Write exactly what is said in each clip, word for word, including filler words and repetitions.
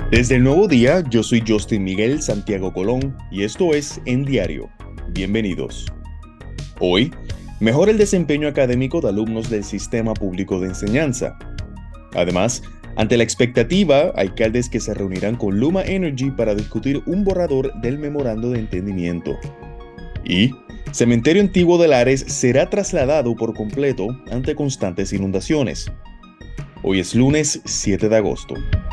Desde el nuevo día, yo soy Justin Miguel Santiago Colón y esto es En Diario. Bienvenidos. Hoy, mejora el desempeño académico de alumnos del Sistema Público de Enseñanza. Además, ante la expectativa, alcaldes que se reunirán con Luma Energy para discutir un borrador del memorando de entendimiento. Y Cementerio Antiguo de Lares será trasladado por completo ante constantes inundaciones. Hoy es lunes siete de agosto.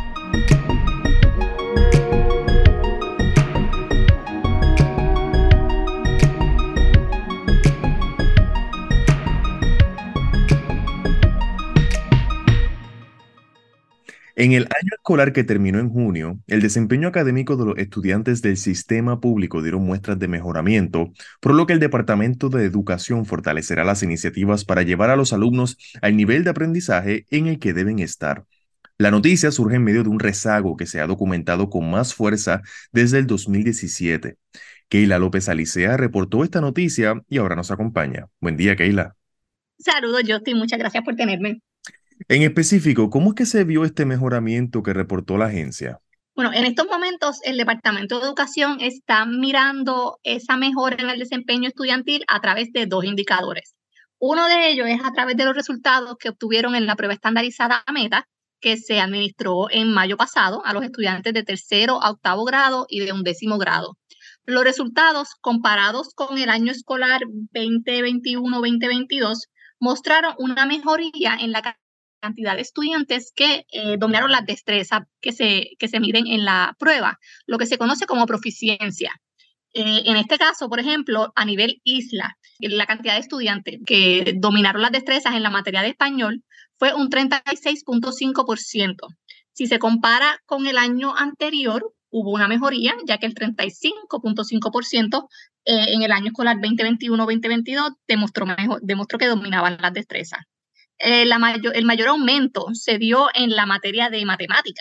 En el año escolar que terminó en junio, el desempeño académico de los estudiantes del sistema público dieron muestras de mejoramiento, por lo que el Departamento de Educación fortalecerá las iniciativas para llevar a los alumnos al nivel de aprendizaje en el que deben estar. La noticia surge en medio de un rezago que se ha documentado con más fuerza desde el dos mil diecisiete. Keila López Alicea reportó esta noticia y ahora nos acompaña. Buen día, Keila. Saludos, Justin, muchas gracias por tenerme. En específico, ¿cómo es que se vio este mejoramiento que reportó la agencia? Bueno, en estos momentos el Departamento de Educación está mirando esa mejora en el desempeño estudiantil a través de dos indicadores. Uno de ellos es a través de los resultados que obtuvieron en la prueba estandarizada META, que se administró en mayo pasado a los estudiantes de tercero a octavo grado y de undécimo grado. Los resultados comparados con el año escolar veinte veintiuno veinte veintidós mostraron una mejoría en la cantidad de estudiantes que eh, dominaron las destrezas que se, que se miden en la prueba, lo que se conoce como proficiencia. Eh, en este caso, por ejemplo, a nivel isla, la cantidad de estudiantes que dominaron las destrezas en la materia de español fue un treinta y seis punto cinco por ciento. Si se compara con el año anterior, hubo una mejoría, ya que el treinta y cinco punto cinco por ciento eh, en el año escolar veinte veintiuno veinte veintidós demostró, mejor, demostró que dominaban las destrezas. Eh, la mayor, el mayor aumento se dio en la materia de matemática,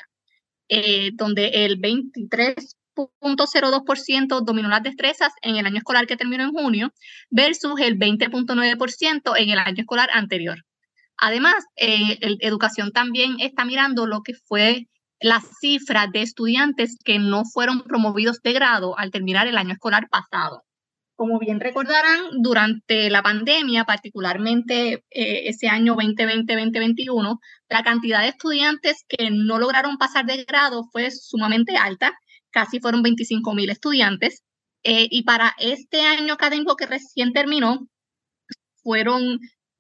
eh, donde el veintitrés punto cero dos por ciento dominó las destrezas en el año escolar que terminó en junio versus el veinte punto nueve por ciento en el año escolar anterior. Además, eh, el, educación también está mirando lo que fue la cifra de estudiantes que no fueron promovidos de grado al terminar el año escolar pasado. Como bien recordarán, durante la pandemia, particularmente eh, ese año veinte veinte veinte veintiuno, la cantidad de estudiantes que no lograron pasar de grado fue sumamente alta, casi fueron veinticinco mil estudiantes, eh, y para este año académico que recién terminó, fueron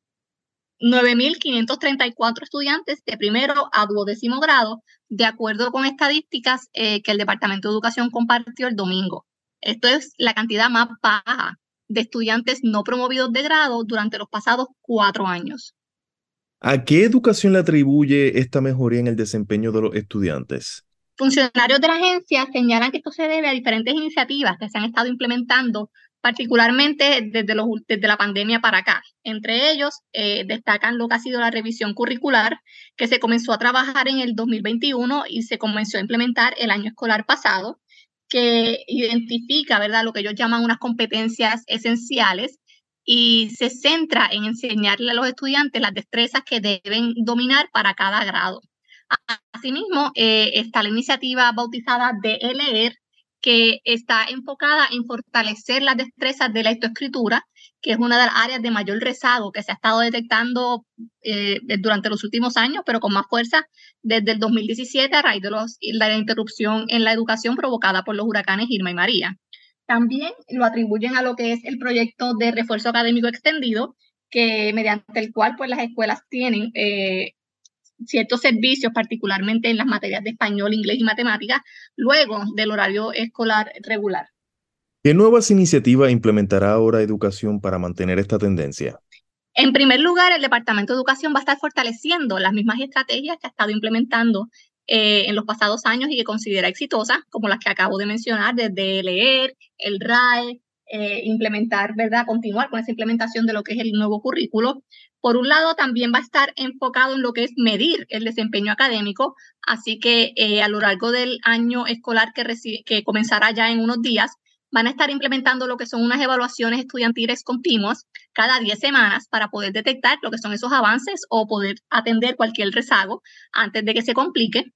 nueve mil quinientos treinta y cuatro estudiantes de primero a duodécimo grado, de acuerdo con estadísticas eh, que el Departamento de Educación compartió el domingo. Esto es la cantidad más baja de estudiantes no promovidos de grado durante los pasados cuatro años. ¿A qué educación le atribuye esta mejoría en el desempeño de los estudiantes? Funcionarios de la agencia señalan que esto se debe a diferentes iniciativas que se han estado implementando, particularmente desde, los, desde la pandemia para acá. Entre ellos, eh, destacan lo que ha sido la revisión curricular, que se comenzó a trabajar en el dos mil veintiuno y se comenzó a implementar el año escolar pasado, que identifica, ¿verdad?, lo que ellos llaman unas competencias esenciales y se centra en enseñarle a los estudiantes las destrezas que deben dominar para cada grado. Asimismo, eh, está la iniciativa bautizada de leer, que está enfocada en fortalecer las destrezas de la lectoescritura, que es una de las áreas de mayor rezago que se ha estado detectando eh, durante los últimos años, pero con más fuerza desde el dos mil diecisiete a raíz de los, la interrupción en la educación provocada por los huracanes Irma y María. También lo atribuyen a lo que es el proyecto de refuerzo académico extendido, que mediante el cual pues, las escuelas tienen eh, ciertos servicios, particularmente en las materias de español, inglés y matemáticas, luego del horario escolar regular. ¿Qué nuevas iniciativas implementará ahora Educación para mantener esta tendencia? En primer lugar, el Departamento de Educación va a estar fortaleciendo las mismas estrategias que ha estado implementando eh, en los pasados años y que considera exitosas, como las que acabo de mencionar, desde leer, el R A E, eh, implementar, ¿verdad? Continuar con esa implementación de lo que es el nuevo currículo. Por un lado, también va a estar enfocado en lo que es medir el desempeño académico, así que eh, a lo largo del año escolar que, que comenzará ya en unos días, van a estar implementando lo que son unas evaluaciones estudiantiles continuas cada diez semanas para poder detectar lo que son esos avances o poder atender cualquier rezago antes de que se complique.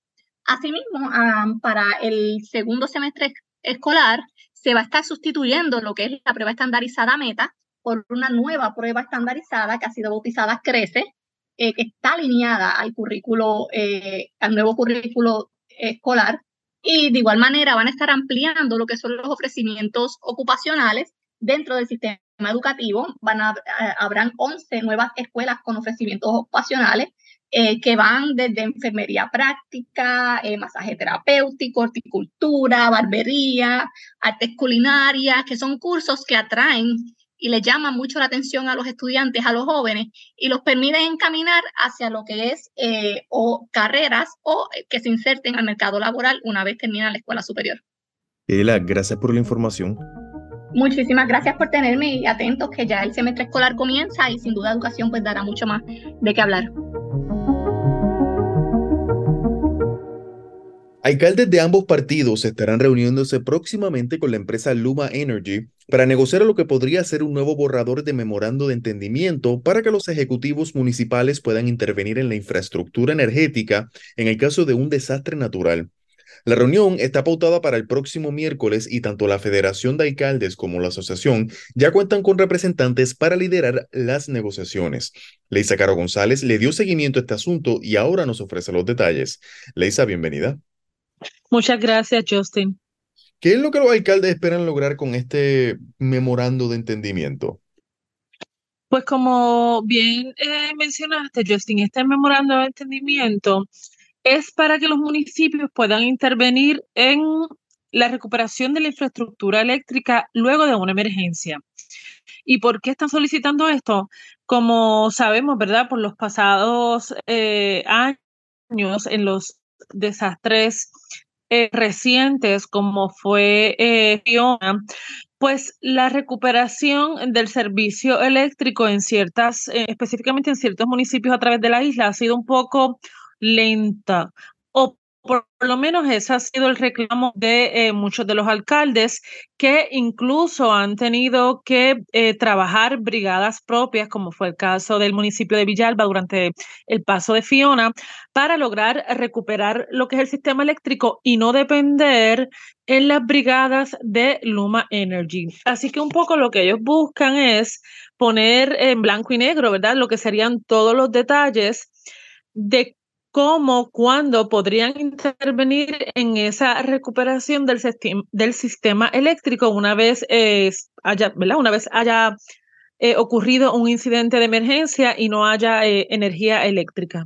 Asimismo, um, para el segundo semestre escolar se va a estar sustituyendo lo que es la prueba estandarizada META por una nueva prueba estandarizada que ha sido bautizada CRECE, eh, que está alineada al currículo, eh, al nuevo currículo escolar, y de igual manera van a estar ampliando lo que son los ofrecimientos ocupacionales dentro del sistema educativo. Van a, a, habrán once nuevas escuelas con ofrecimientos ocupacionales eh, que van desde enfermería práctica, eh, masaje terapéutico, horticultura, barbería, artes culinarias, que son cursos que atraen y le llaman mucho la atención a los estudiantes, a los jóvenes, y los permiten encaminar hacia lo que es eh, o carreras o que se inserten al mercado laboral una vez terminan la escuela superior. Ela, gracias por la información. Muchísimas gracias por tenerme y atentos que ya el semestre escolar comienza y sin duda educación pues dará mucho más de qué hablar. Alcaldes de ambos partidos estarán reuniéndose próximamente con la empresa Luma Energy para negociar lo que podría ser un nuevo borrador de memorando de entendimiento para que los ejecutivos municipales puedan intervenir en la infraestructura energética en el caso de un desastre natural. La reunión está pautada para el próximo miércoles y tanto la Federación de Alcaldes como la asociación ya cuentan con representantes para liderar las negociaciones. Leisa Caro González le dio seguimiento a este asunto y ahora nos ofrece los detalles. Leisa, bienvenida. Muchas gracias, Justin. ¿Qué es lo que los alcaldes esperan lograr con este memorando de entendimiento? Pues como bien eh, mencionaste, Justin, este memorando de entendimiento es para que los municipios puedan intervenir en la recuperación de la infraestructura eléctrica luego de una emergencia. ¿Y por qué están solicitando esto? Como sabemos, ¿verdad? Por los pasados eh, años en los desastres eh, recientes, como fue eh, Fiona, pues la recuperación del servicio eléctrico en ciertas, eh, específicamente en ciertos municipios a través de la isla, ha sido un poco lenta, o por lo menos ese ha sido el reclamo de eh, muchos de los alcaldes, que incluso han tenido que eh, trabajar brigadas propias, como fue el caso del municipio de Villalba durante el paso de Fiona, para lograr recuperar lo que es el sistema eléctrico y no depender en las brigadas de Luma Energy. Así que un poco lo que ellos buscan es poner en blanco y negro, ¿verdad? Lo que serían todos los detalles de cómo, cuándo podrían intervenir en esa recuperación del, sistema, del sistema eléctrico una vez eh, haya, ¿verdad? Una vez haya eh, ocurrido un incidente de emergencia y no haya eh, energía eléctrica.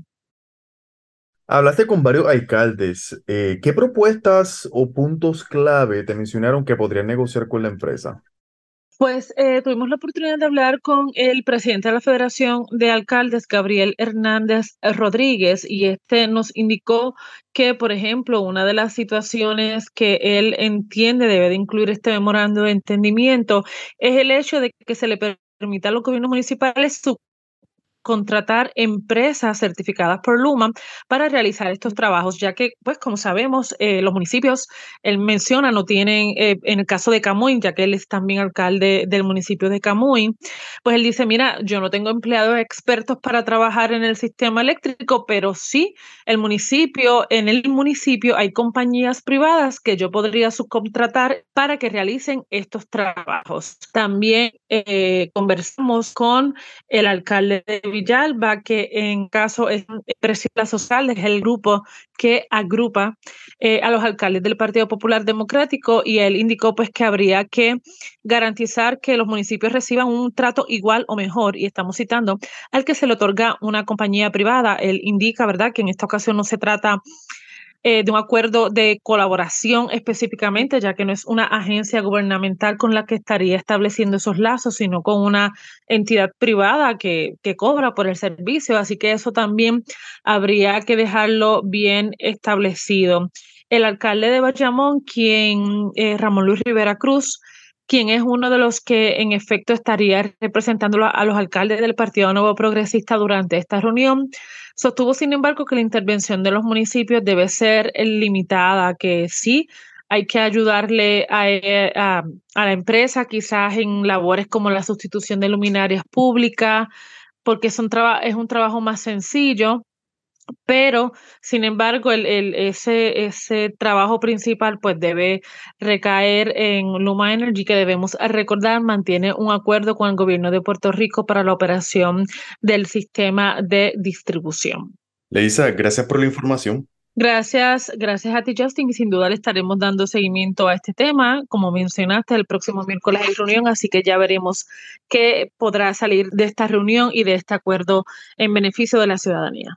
Hablaste con varios alcaldes. Eh, ¿qué propuestas o puntos clave te mencionaron que podrían negociar con la empresa? Pues eh, tuvimos la oportunidad de hablar con el presidente de la Federación de Alcaldes, Gabriel Hernández Rodríguez, y este nos indicó que, por ejemplo, una de las situaciones que él entiende debe de incluir este memorando de entendimiento es el hecho de que se le permita a los gobiernos municipales su contratar empresas certificadas por Luma para realizar estos trabajos, ya que, pues, como sabemos, eh, los municipios, él menciona, no tienen, eh, en el caso de Camuy, ya que él es también alcalde del municipio de Camuy, pues él dice, mira, yo no tengo empleados expertos para trabajar en el sistema eléctrico, pero sí, el municipio, en el municipio hay compañías privadas que yo podría subcontratar para que realicen estos trabajos. También eh, conversamos con el alcalde de Villalba, que en caso es Presión Social, es el grupo que agrupa eh, a los alcaldes del Partido Popular Democrático, y él indicó pues que habría que garantizar que los municipios reciban un trato igual o mejor, y estamos citando, al que se le otorga una compañía privada. Él indica, ¿verdad?, que en esta ocasión no se trata Eh, de un acuerdo de colaboración específicamente, ya que no es una agencia gubernamental con la que estaría estableciendo esos lazos, sino con una entidad privada que, que cobra por el servicio. Así que eso también habría que dejarlo bien establecido. El alcalde de Bayamón, quien eh, Ramón Luis Rivera Cruz, quien es uno de los que en efecto estaría representando a los alcaldes del Partido Nuevo Progresista durante esta reunión, sostuvo, sin embargo, que la intervención de los municipios debe ser limitada, que sí hay que ayudarle a, a, a la empresa quizás en labores como la sustitución de luminarias públicas, porque son traba- es un trabajo más sencillo, Pero, sin embargo, el, el, ese, ese trabajo principal pues debe recaer en Luma Energy, que debemos recordar mantiene un acuerdo con el gobierno de Puerto Rico para la operación del sistema de distribución. Leisa, gracias por la información. Gracias, gracias a ti, Justin, y sin duda le estaremos dando seguimiento a este tema. Como mencionaste, el próximo miércoles hay reunión, así que ya veremos qué podrá salir de esta reunión y de este acuerdo en beneficio de la ciudadanía.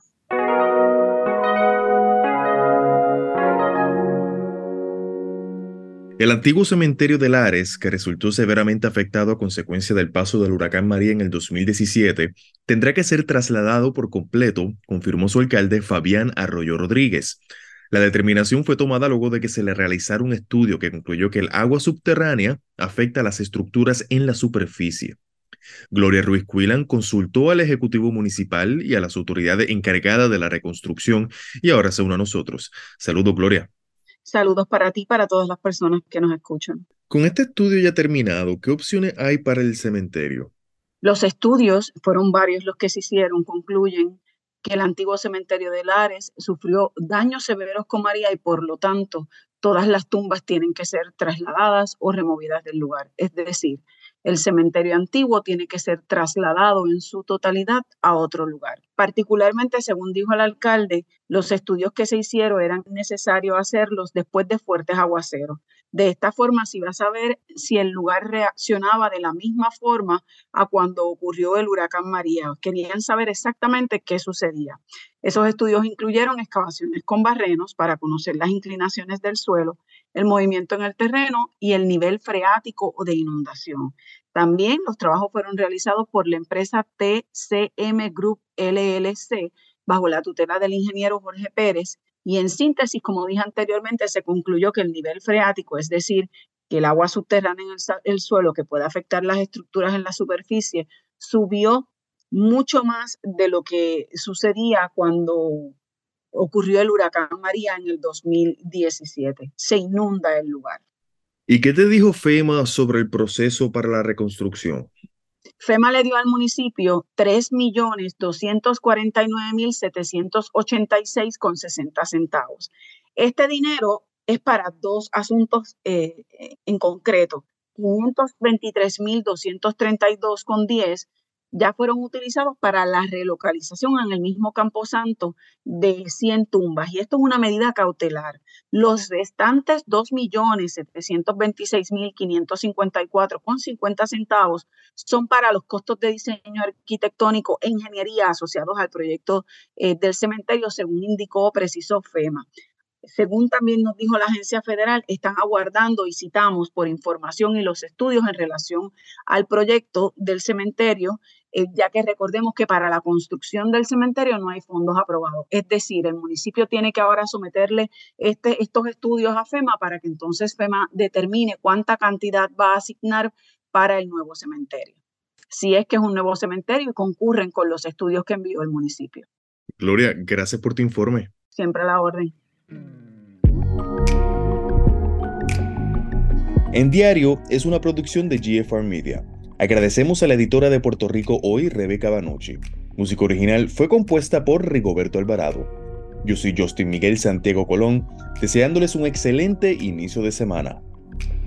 El antiguo cementerio de Lares, que resultó severamente afectado a consecuencia del paso del huracán María en el dos mil diecisiete, tendrá que ser trasladado por completo, confirmó su alcalde Fabián Arroyo Rodríguez. La determinación fue tomada luego de que se le realizara un estudio que concluyó que el agua subterránea afecta a las estructuras en la superficie. Gloria Ruiz Cuilán consultó al Ejecutivo Municipal y a las autoridades encargadas de la reconstrucción y ahora se une a nosotros. Saludos, Gloria. Saludos para ti y para todas las personas que nos escuchan. Con este estudio ya terminado, ¿qué opciones hay para el cementerio? Los estudios, fueron varios los que se hicieron, concluyen que el antiguo cementerio de Lares sufrió daños severos con María y por lo tanto todas las tumbas tienen que ser trasladadas o removidas del lugar. Es decir, el cementerio antiguo tiene que ser trasladado en su totalidad a otro lugar. Particularmente, según dijo el alcalde, los estudios que se hicieron eran necesarios hacerlos después de fuertes aguaceros. De esta forma se iba a saber si el lugar reaccionaba de la misma forma a cuando ocurrió el huracán María. Querían saber exactamente qué sucedía. Esos estudios incluyeron excavaciones con barrenos para conocer las inclinaciones del suelo, el movimiento en el terreno y el nivel freático o de inundación. También los trabajos fueron realizados por la empresa T C M Group L L C bajo la tutela del ingeniero Jorge Pérez y en síntesis, como dije anteriormente, se concluyó que el nivel freático, es decir, que el agua subterránea en el, el suelo que puede afectar las estructuras en la superficie, subió mucho más de lo que sucedía cuando ocurrió el huracán María en el dos mil diecisiete. Se inunda el lugar. ¿Y qué te dijo FEMA sobre el proceso para la reconstrucción? FEMA le dio al municipio tres millones doscientos cuarenta y nueve mil setecientos ochenta y seis con sesenta centavos. Este dinero es para dos asuntos eh, en concreto. quinientos veintitrés mil doscientos treinta y dos con diez ya fueron utilizados para la relocalización en el mismo Camposanto de cien tumbas, y esto es una medida cautelar. Los restantes dos millones setecientos veintiséis mil quinientos cincuenta y cuatro con cincuenta centavos son para los costos de diseño arquitectónico e ingeniería asociados al proyecto eh, del cementerio, según indicó, precisó FEMA. Según también nos dijo la agencia federal, están aguardando y citamos por información y los estudios en relación al proyecto del cementerio, eh, ya que recordemos que para la construcción del cementerio no hay fondos aprobados. Es decir, el municipio tiene que ahora someterle este, estos estudios a FEMA para que entonces FEMA determine cuánta cantidad va a asignar para el nuevo cementerio. Si es que es un nuevo cementerio y concurren con los estudios que envió el municipio. Gloria, gracias por tu informe. Siempre a la orden. En Diario es una producción de G F R Media. Agradecemos a la editora de Puerto Rico Hoy, Rebeca Banucci. Música original fue compuesta por Rigoberto Alvarado. Yo soy Justin Miguel Santiago Colón, deseándoles un excelente inicio de semana.